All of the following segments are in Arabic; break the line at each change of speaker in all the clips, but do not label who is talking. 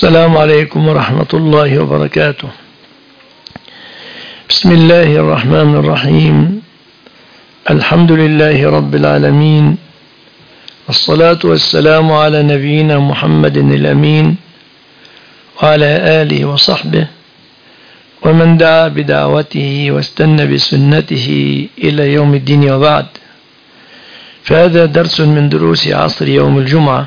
السلام عليكم ورحمة الله وبركاته. بسم الله الرحمن الرحيم. الحمد لله رب العالمين، والصلاة والسلام على نبينا محمد الأمين وعلى آله وصحبه ومن دعا بدعوته واستنى بسنته إلى يوم الدين، وبعد. فهذا درس من دروس عصر يوم الجمعة،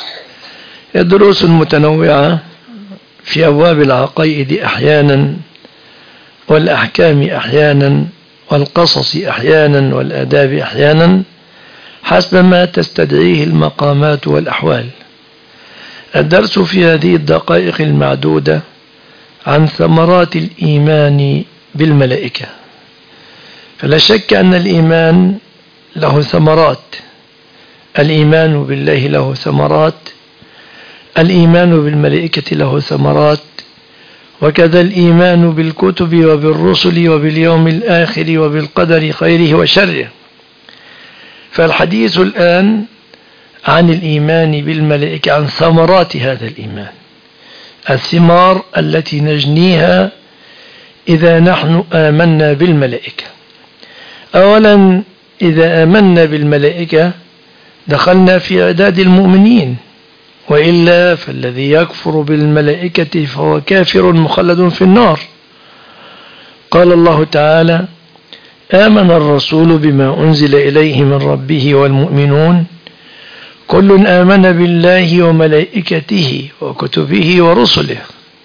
الدروس المتنوعة في أبواب العقائد أحيانا، والأحكام أحيانا، والقصص أحيانا، والآداب أحيانا، حسب ما تستدعيه المقامات والأحوال. الدرس في هذه الدقائق المعدودة عن ثمرات الإيمان بالملائكة. فلا شك أن الإيمان له ثمرات، الإيمان بالله له ثمرات، الإيمان بالملائكة له ثمرات، وكذا الإيمان بالكتب وبالرسل وباليوم الآخر وبالقدر خيره وشره. فالحديث الآن عن الإيمان بالملائكة، عن ثمرات هذا الإيمان، الثمار التي نجنيها إذا نحن آمنا بالملائكة. أولا، إذا آمنا بالملائكة دخلنا في عداد المؤمنين، وإلا فالذي يكفر بالملائكة فهو كافر مخلد في النار. قال الله تعالى: آمن الرسول بما أنزل إليه من ربه والمؤمنون كل آمن بالله وملائكته وكتبه ورسله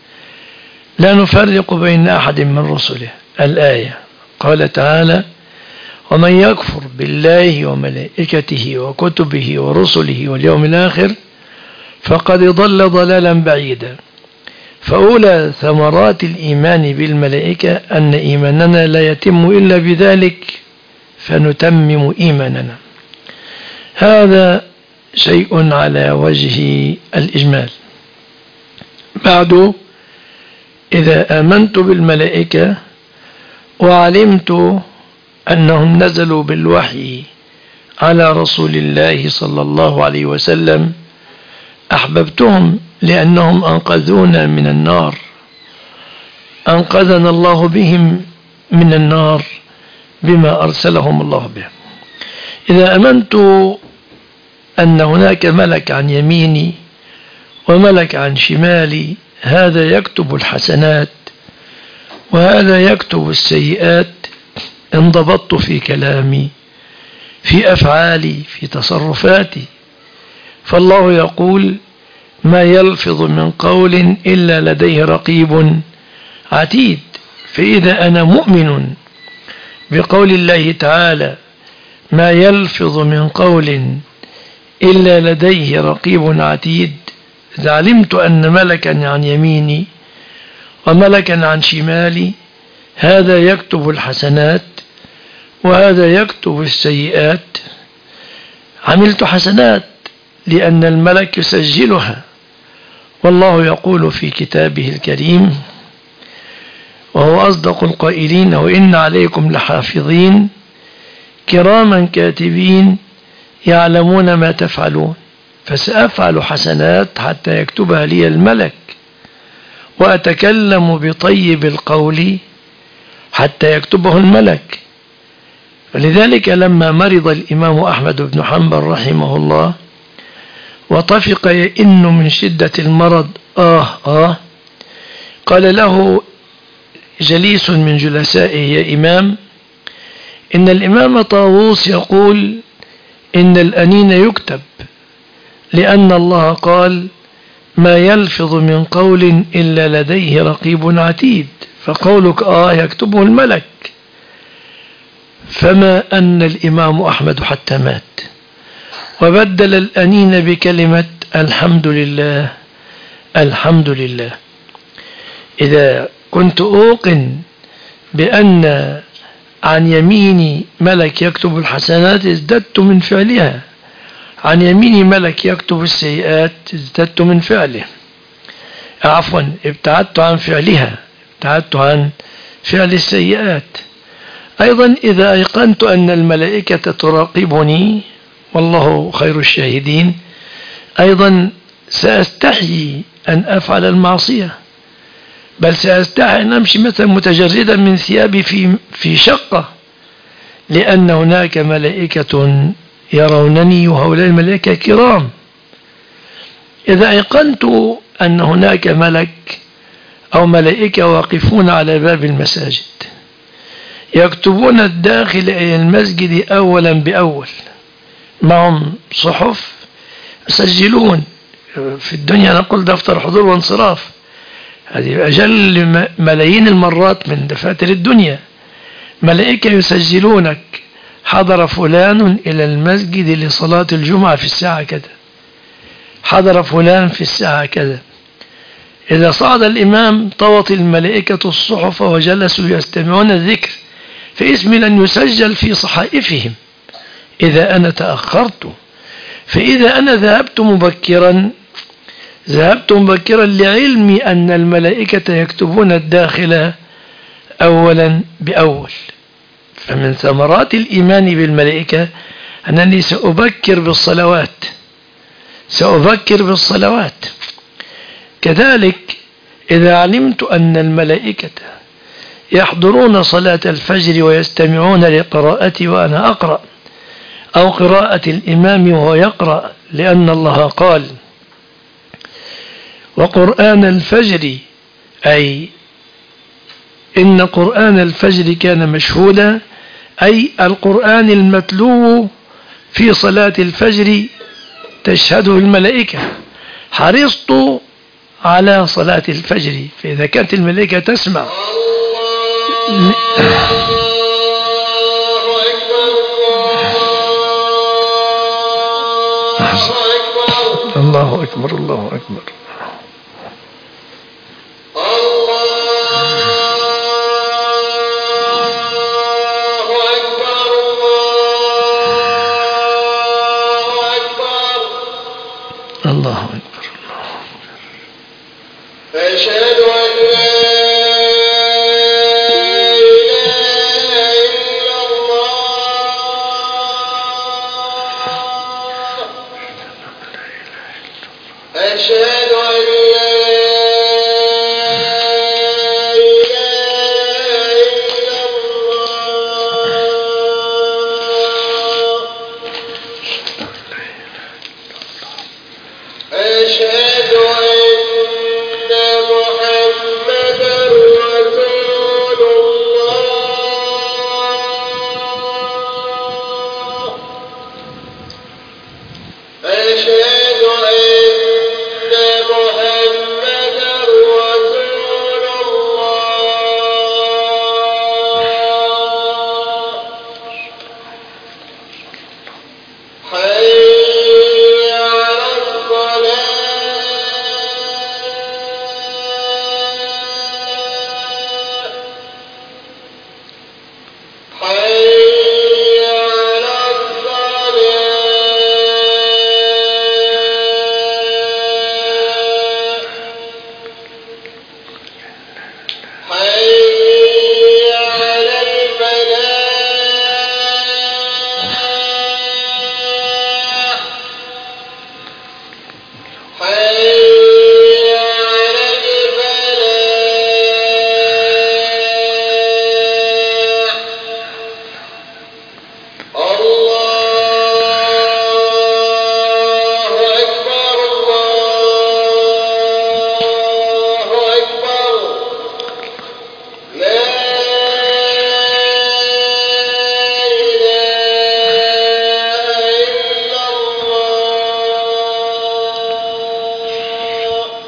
لا نفرق بين أحد من رسله. الآية. قال تعالى: ومن يكفر بالله وملائكته وكتبه ورسله واليوم الآخر فقد ضل ضلالا بعيدا. فأولى ثمرات الإيمان بالملائكة أن إيماننا لا يتم إلا بذلك، فنتمم إيماننا. هذا شيء على وجه الإجمال. بعد، إذا آمنت بالملائكة وعلمت أنهم نزلوا بالوحي على رسول الله صلى الله عليه وسلم، أحببتهم لأنهم أنقذونا من النار، أنقذنا الله بهم من النار بما أرسلهم الله به. إذا آمنت أن هناك ملك عن يميني وملك عن شمالي، هذا يكتب الحسنات وهذا يكتب السيئات، انضبطت في كلامي، في أفعالي، في تصرفاتي. فالله يقول: ما يلفظ من قول إلا لديه رقيب عتيد. فإذا أنا مؤمن بقول الله تعالى: ما يلفظ من قول إلا لديه رقيب عتيد، إذا علمت أن ملكا عن يميني وملكا عن شمالي، هذا يكتب الحسنات وهذا يكتب السيئات، عملت حسنات لأن الملك يسجلها. والله يقول في كتابه الكريم، وهو أصدق القائلين: وإن عليكم لحافظين كراما كاتبين يعلمون ما تفعلون. فسأفعل حسنات حتى يكتبها لي الملك، وأتكلم بطيب القول حتى يكتبه الملك. فلذلك لما مرض الإمام أحمد بن حنبل رحمه الله وطفق يئن من شدة المرض، قال له جليس من جلسائه: يا إمام، إن الإمام طاووس يقول إن الأنين يكتب، لأن الله قال: ما يلفظ من قول إلا لديه رقيب عتيد، فقولك يكتبه الملك. فما أن الإمام أحمد حتى مات، وبدل الأنين بكلمة الحمد لله، الحمد لله. إذا كنت أوقن بأن عن يميني ملك يكتب الحسنات، ازددت من فعلها، عن يميني ملك يكتب السيئات، ازددت من فعله. ابتعدت عن فعلها، ابتعدت عن فعل السيئات. أيضا إذا أيقنت أن الملائكة تراقبني، والله خير الشاهدين، أيضا سأستحيي أن أفعل المعصية، بل سأستحي أن أمشي مثلا متجردا من ثيابي في شقة، لأن هناك ملائكة يرونني وهؤلاء الملائكة كرام. إذا أيقنت أن هناك ملك أو ملائكة واقفون على باب المساجد يكتبون الداخل إلى المسجد أولا بأول، معهم صحف يسجلون، في الدنيا نقول دفتر حضور وانصراف، هذه أجل ملايين المرات من دفاتر الدنيا. ملائكة يسجلونك، حضر فلان إلى المسجد لصلاة الجمعة في الساعة كذا، حضر فلان في الساعة كذا. إذا صعد الإمام طوت الملائكة الصحف وجلسوا يستمعون الذكر، فاسمي لن يسجل في صحائفهم إذا أنا تأخرت. فإذا أنا ذهبت مبكرا لعلمي أن الملائكة يكتبون الداخل أولا بأول. فمن ثمرات الإيمان بالملائكة أنني سأبكر بالصلوات. كذلك إذا علمت أن الملائكة يحضرون صلاة الفجر ويستمعون لقراءتي وأنا أقرأ، أو قراءة الإمام وهو يقرأ، لأن الله قال: وقرآن الفجر، أي إن قرآن الفجر كان مشهودا، أي القرآن المتلو في صلاة الفجر تشهده الملائكة. حرصت على صلاة الفجر، فإذا كانت الملائكة تسمع الله أكبر الله أكبر. الله أكبر.
أشهد أن لا إله إلا الله. أشهد أن لا إله إلا الله. أشهد أن محمدا رسول الله. أشهد أن محمدا رسول الله. حي على الصلاة. حي على الصلاة. حي على الفلاح. حي على الفلاح. الله أكبر الله أكبر. لا إله إلا الله.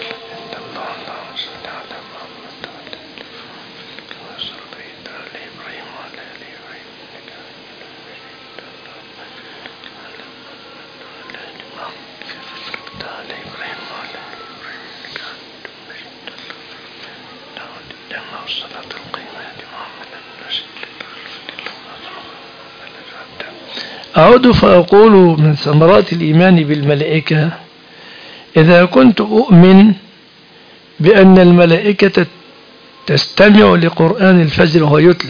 أعود فأقول من ثمرات الإيمان بالملائكة: إذا كنت أؤمن بأن الملائكة تستمع لقرآن الفجر وهو يتلى،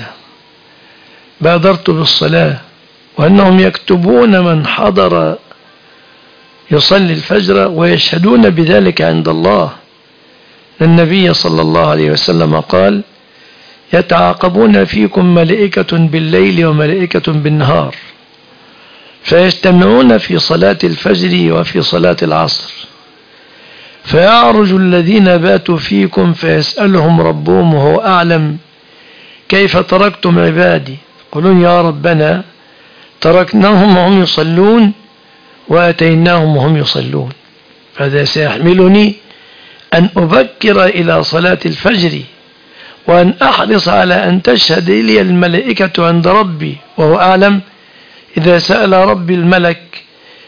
بادرت بالصلاة، وأنهم يكتبون من حضر يصلي الفجر ويشهدون بذلك عند الله. النبي صلى الله عليه وسلم قال: يتعاقبون فيكم ملائكة بالليل وملائكة بالنهار، فيجتمعون في صلاة الفجر وفي صلاة العصر، فيعرج الذين باتوا فيكم فيسألهم ربهم وهو أعلم كيف تركتم عبادي، يقولون: يا ربنا تركناهم وهم يصلون وأتيناهم وهم يصلون. فهذا سيحملني أن أبكر إلى صلاة الفجر، وأن أحرص على أن تشهد لي الملائكة عند ربي وهو أعلم. إذا سأل ربي الملك: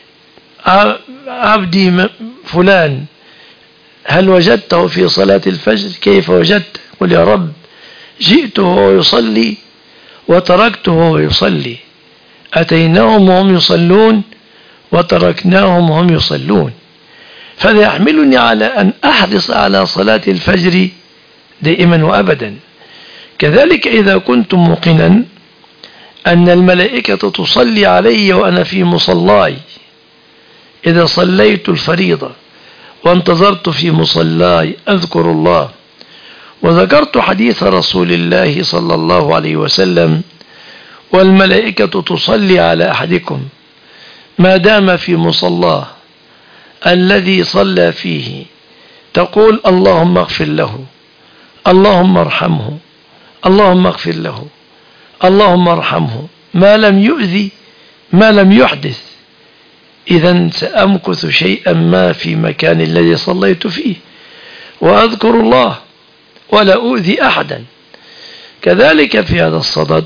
عبدي فلان هل وجدته في صلاة الفجر؟ كيف وجدت؟ قل: يا رب جئته وهو يصلي وتركته وهو يصلي، أتيناهم وهم يصلون وتركناهم وهم يصلون. فهذا يحملني على أن أحرص على صلاة الفجر دائما وأبدا. كذلك إذا كنت موقنا أن الملائكة تصلي علي وأنا في مصلاي، إذا صليت الفريضة وانتظرت في مصلاي أذكر الله وذكرت حديث رسول الله صلى الله عليه وسلم: والملائكة تصلي على أحدكم ما دام في مصلاه الذي صلى فيه، تقول: اللهم اغفر له، اللهم ارحمه، اللهم اغفر له، اللهم ارحمه، ما لم يؤذي، ما لم يحدث. إذن سأمكث شيئا ما في مكان الذي صليت فيه وأذكر الله ولا أؤذي أحدا. كذلك في هذا الصدد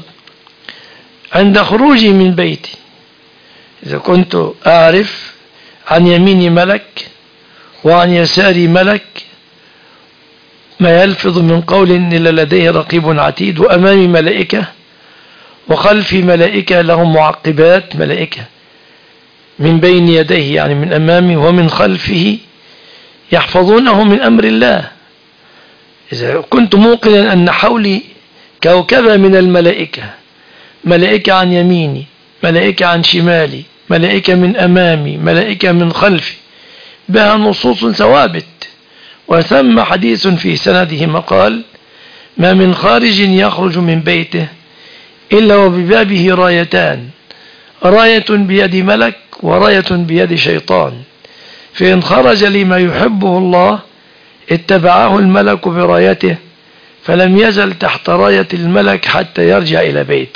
عند خروجي من بيتي، إذا كنت أعرف عن يميني ملك وعن يساري ملك، ما يلفظ من قول إلا لديه رقيب عتيد، وأمامي ملائكة وخلفي ملائكة لهم معقبات، ملائكة من بين يديه يعني من أمامه ومن خلفه يحفظونه من أمر الله. إذا كنت موقنا أن حولي كوكبة من الملائكة، ملائكة عن يميني، ملائكة عن شمالي، ملائكة من أمامي، ملائكة من خلفي، بها نصوص ثوابت. وثم حديث في سنده مقال: ما من خارج يخرج من بيته إلا وببابه رايتان، راية بيد ملك وراية بيد شيطان، فإن خرج لما يحبه الله اتبعه الملك برايته، فلم يزل تحت راية الملك حتى يرجع إلى بيته.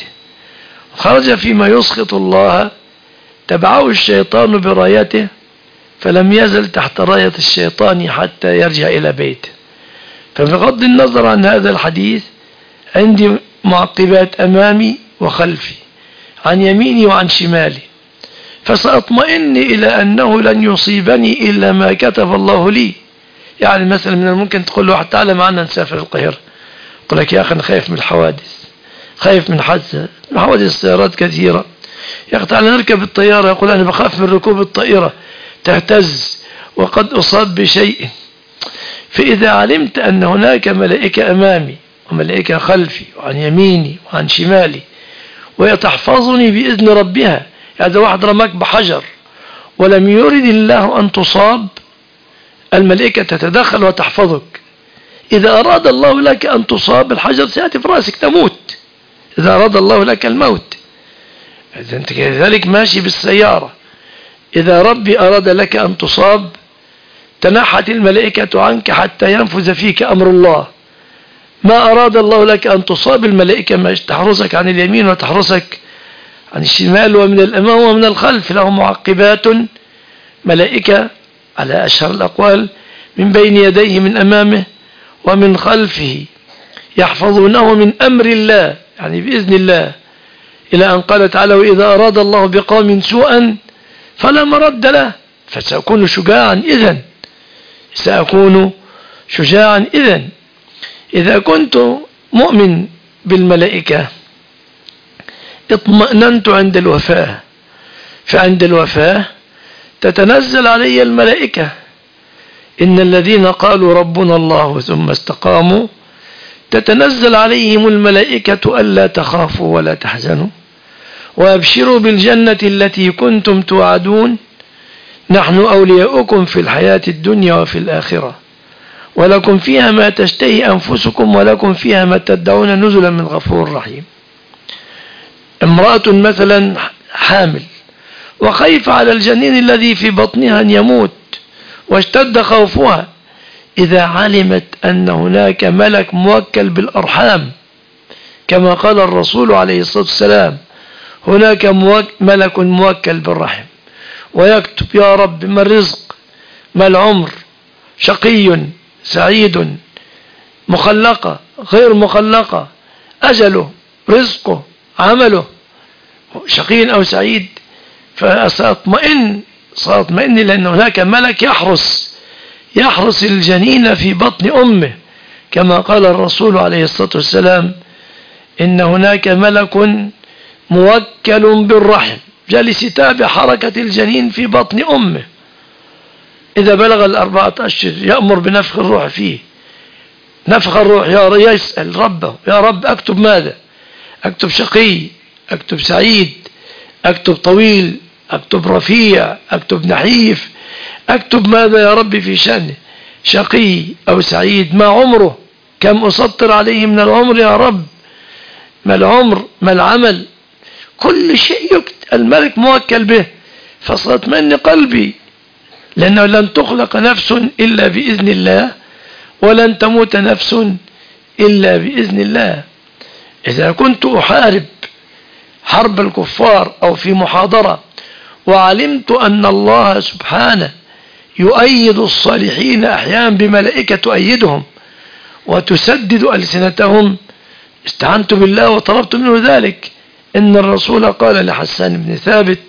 خرج فيما يسخط الله تبعه الشيطان برايته، فلم يزل تحت راية الشيطان حتى يرجع إلى بيته. فبغض النظر عن هذا الحديث عندي معقبات أمامي وخلفي، عن يميني وعن شمالي، فسأطمئن إلى أنه لن يصيبني إلا ما كتب الله لي. يعني مثلا من الممكن تقول له واحد: تعالى معنا نسافر القاهرة، يقول لك: يا أخي أنا خايف من الحوادث، خايف من حادثة، حوادث السيارات كثيرة. يا أخي تعالى نركب الطيارة، يقول: أنا بخاف من ركوب الطائرة تهتز وقد أصاب بشيء. فإذا علمت أن هناك ملائكة أمامي وملائكة خلفي وعن يميني وعن شمالي ويتحفظني بإذن ربها، هذا واحد رماك بحجر ولم يرد الله أن تصاب، الملائكة تتدخل وتحفظك. إذا أراد الله لك أن تصاب الحجر سيأتي في رأسك تموت، إذا أراد الله لك الموت. إذا أنت كذلك ماشي بالسيارة، إذا ربي أراد لك أن تصاب تنحت الملائكة عنك حتى ينفذ فيك أمر الله. ما أراد الله لك أن تصاب، الملائكة ما تحرسك عن اليمين وتحرسك عن الشمال ومن الأمام ومن الخلف، لهم معقبات ملائكة على أشهر الأقوال من بين يديه من أمامه ومن خلفه يحفظونه من أمر الله، يعني بإذن الله، إلى أن قال تعالى: وإذا أراد الله بقوم سوءا فلا مرد له. فسأكون شجاعا إذن، سأكون شجاعا إذن. إذا كنت مؤمن بالملائكة اطمأننت عند الوفاة، فعند الوفاة تتنزل علي الملائكة: إن الذين قالوا ربنا الله ثم استقاموا تتنزل عليهم الملائكة ألا تخافوا ولا تحزنوا وأبشروا بالجنة التي كنتم توعدون نحن أولياؤكم في الحياة الدنيا وفي الآخرة ولكم فيها ما تشتهي أنفسكم ولكم فيها ما تدعون نزلا من غفور رحيم. امرأة مثلا حامل وخايفة على الجنين الذي في بطنها أن يموت واشتد خوفها، إذا علمت أن هناك ملك موكل بالأرحام كما قال الرسول عليه الصلاة والسلام هناك ملك موكل بالرحم ويكتب يا رب ما الرزق ما العمر، شقي سعيد، مخلقة غير مخلقة، أجله رزقه عمله، شقي أو سعيد، فسأطمئن لأن هناك ملك يحرس الجنين في بطن أمه كما قال الرسول عليه الصلاة والسلام إن هناك ملك موكل بالرحم جالس يتابع حركة الجنين في بطن أمه، إذا بلغ 4 أشهر يأمر بنفخ الروح فيه، نفخ الروح يسأل ربه يا رب أكتب ماذا؟ أكتب شقي، أكتب سعيد، أكتب طويل، أكتب رفيع، أكتب نحيف، أكتب ماذا يا رب في شأنه، شقي أو سعيد، ما عمره، كم أسطر عليه من العمر يا رب، ما العمر، ما العمل، كل شيء يكتب، الملك موكل به. فاطمئن قلبي لأنه لن تخلق نفس إلا بإذن الله ولن تموت نفس إلا بإذن الله. إذا كنت أحارب حرب الكفار أو في محاضرة وعلمت أن الله سبحانه يؤيد الصالحين أحيانا بملائكة تؤيدهم وتسدد ألسنتهم، استعنت بالله وطلبت منه ذلك. إن الرسول قال لحسان بن ثابت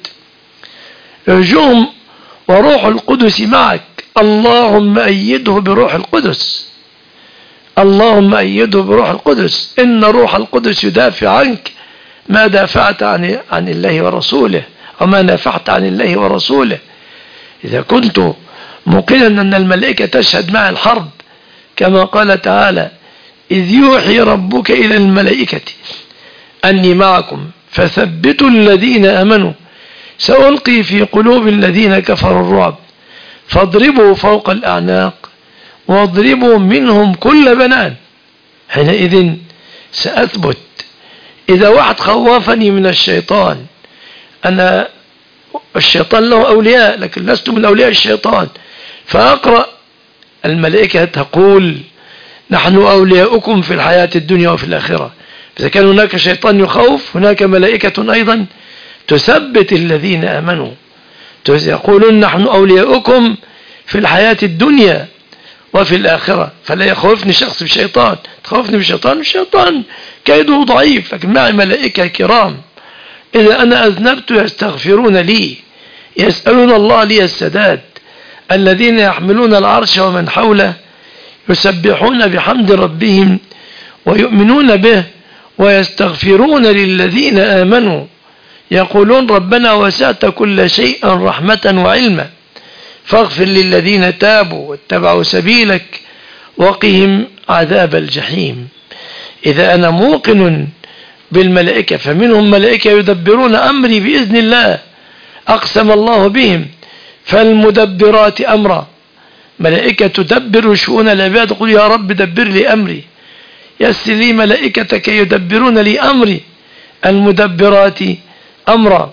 ارجوهم وروح القدس معك، اللهم أيده بروح القدس، اللهم أيده بروح القدس، إن روح القدس يدافع عنك ما دافعت عن الله ورسوله وما نافعت عن الله ورسوله. إذا كنت موقنا أن الملائكة تشهد مع الحرب كما قال تعالى إذ يوحي ربك إلى الملائكة أني معكم فثبتوا الذين آمنوا سألقي في قلوب الذين كفروا الرعب فاضربوا فوق الأعناق واضربوا منهم كل بنان. حينئذ سأثبت. إذا واحد خوفني من الشيطان، أنا الشيطان له أولياء لكن لست من أولياء الشيطان، فأقرأ الملائكة تقول نحن أولياؤكم في الحياة الدنيا وفي الآخرة. إذا كان هناك شيطان يخوف هناك ملائكة أيضا تثبت الذين آمنوا، يقولون نحن أولياؤكم في الحياة الدنيا وفي الآخرة. فلا يخوفني شخص بالشيطان، تخوفني بالشيطان، الشيطان كيده ضعيف، لكن معي ملائكة كرام إذا أنا أذنبت يستغفرون لي، يسألون الله لي السداد، الذين يحملون العرش ومن حوله يسبحون بحمد ربهم ويؤمنون به ويستغفرون للذين آمنوا يقولون ربنا وسعت كل شيء رحمة وعلما فاغفر للذين تابوا واتبعوا سبيلك وقهم عذاب الجحيم. إذا أنا موقن بالملائكة فمنهم ملائكة يدبرون أمري بإذن الله، أقسم الله بهم فالمدبرات أمرا، ملائكة تدبر شؤون العباد، قل يا رب دبر لي أمري، يسر لي ملائكتك يدبرون لي أمري، المدبرات أمرا.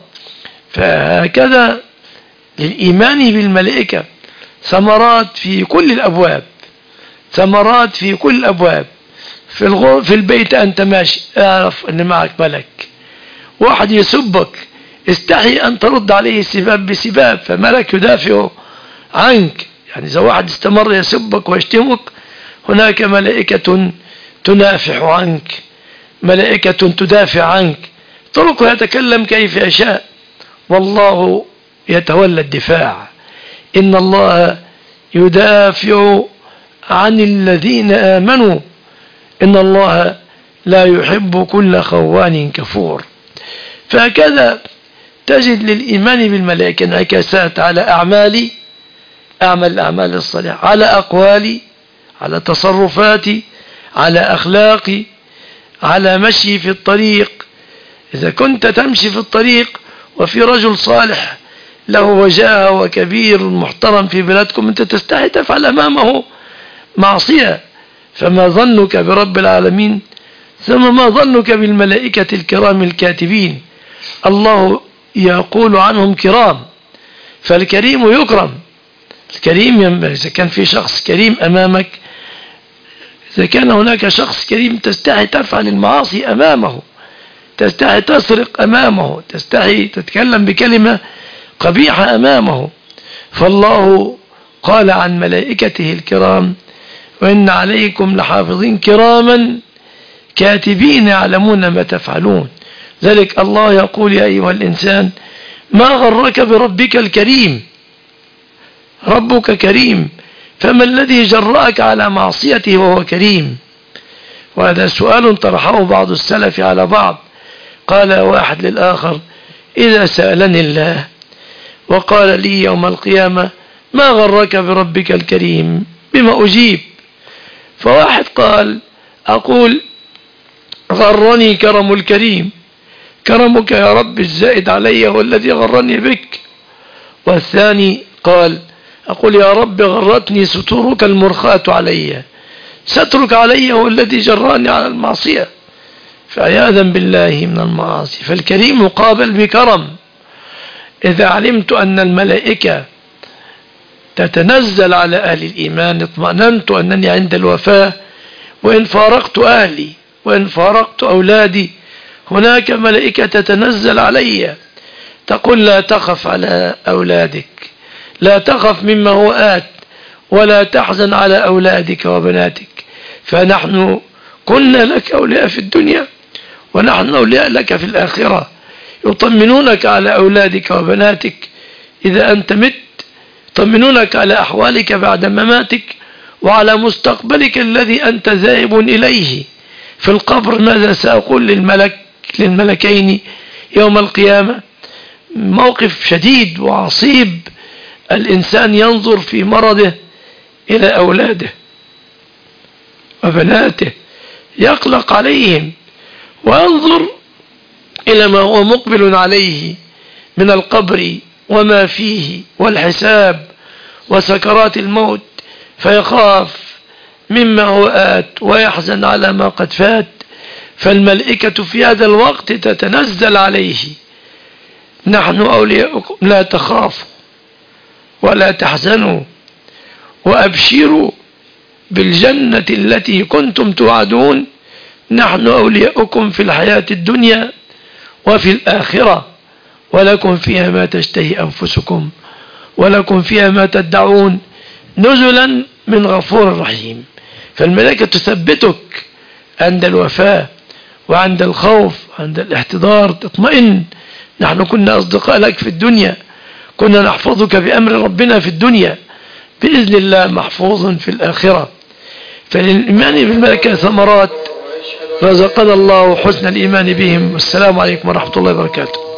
فهكذا للإيمان بالملائكة ثمرات في كل الأبواب، ثمرات في كل الأبواب. في البيت أنت ماشي اعرف أن معك ملك، واحد يسبك استحي أن ترد عليه السباب بسباب فملك يدافع عنك. يعني إذا واحد استمر يسبك ويشتمك هناك ملائكة تنافح عنك، ملائكة تدافع عنك، اتركه يتكلم كيف يشاء والله يتولى الدفاع. إن الله يدافع عن الذين آمنوا إن الله لا يحب كل خوان كفور. فهكذا تجد للإيمان بالملائكة انعكاسات على أعمالي، أعمل الأعمال الصالحة، على أقوالي، على تصرفاتي، على أخلاقي، على مشي في الطريق. إذا كنت تمشي في الطريق وفي رجل صالح له وجاهة وكبير محترم في بلادكم أنت تستحي تفعل أمامه معصية، فما ظنك برب العالمين؟ ثم ما ظنك بالملائكة الكرام الكاتبين؟ الله يقول عنهم كرام، فالكريم يكرم. الكريم إذا كان في شخص كريم أمامك، إذا كان هناك شخص كريم تستحي تفعل المعاصي أمامه، تستحي تسرق أمامه، تستحي تتكلم بكلمة قبيحة أمامه. فالله قال عن ملائكته الكرام: وإن عليكم لحافظين كراما كاتبين يعلمون ما تفعلون. ذلك الله يقول: يا أيها الإنسان ما غرك بربك الكريم؟ ربك كريم، فما الذي جرأك على معصيته وهو كريم؟ وهذا سؤال طرحه بعض السلف على بعض. قال واحد للآخر: إذا سألني الله وقال لي يوم القيامة ما غرك بربك الكريم، بما أجيب؟ فواحد قال: أقول غرني كرم الكريم، كرمك يا رب الزائد علي هو الذي غرني بك. والثاني قال: أقول يا رب غرتني ستورك المرخاة علي، سترك علي هو الذي جراني على المعصية. فعياذا بالله من المعاصي. فالكريم مقابل بكرم. إذا علمت أن الملائكة تتنزل على أهل الإيمان اطمأننت أنني عند الوفاة وإن فارقت أهلي وإن فارقت أولادي هناك ملائكة تتنزل علي تقول: لا تخف على أولادك، لا تخف مما هو آت، ولا تحزن على أولادك وبناتك، فنحن كنا لك أولياء في الدنيا ونحن أولياء لك في الآخرة. يطمنونك على أولادك وبناتك إذا أنت مت، يطمنونك على أحوالك بعد مماتك، وعلى مستقبلك الذي أنت ذاهب إليه في القبر. ماذا سأقول للملكين يوم القيامة؟ موقف شديد وعصيب. الإنسان ينظر في مرضه إلى أولاده وبناته، يقلق عليهم، وينظر إلى ما هو مقبل عليه من القبر وما فيه والحساب وسكرات الموت، فيخاف مما هو آت ويحزن على ما قد فات. فالملائكة في هذا الوقت تتنزل عليه: نحن أولياؤكم، لا تخافوا ولا تحزنوا وأبشروا بالجنة التي كنتم توعدون، نحن أولياؤكم في الحياة الدنيا وفي الآخرة، ولكم فيها ما تشتهي أنفسكم ولكم فيها ما تدعون، نزلا من غفور رحيم. فالملائكة تثبتك عند الوفاة وعند الخوف وعند الاحتضار، تطمئن: نحن كنا أصدقاء لك في الدنيا، كنا نحفظك بأمر ربنا في الدنيا، بإذن الله محفوظ في الآخرة. فالإيمان بالملائكة ثمرات، رزقنا الله حسن الإيمان بهم. والسلام عليكم ورحمة الله وبركاته.